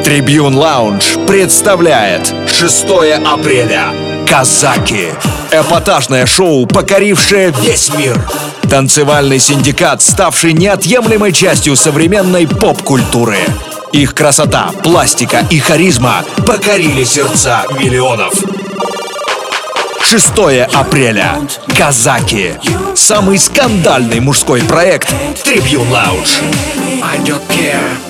Tribune Lounge представляет 6 апреля. Казаки. Эпатажное шоу, покорившее весь мир. Танцевальный синдикат, ставший неотъемлемой частью современной поп-культуры. Их красота, пластика и харизма покорили сердца миллионов. 6 апреля. Казаки. Самый скандальный мужской проект Tribune Lounge. I don't care.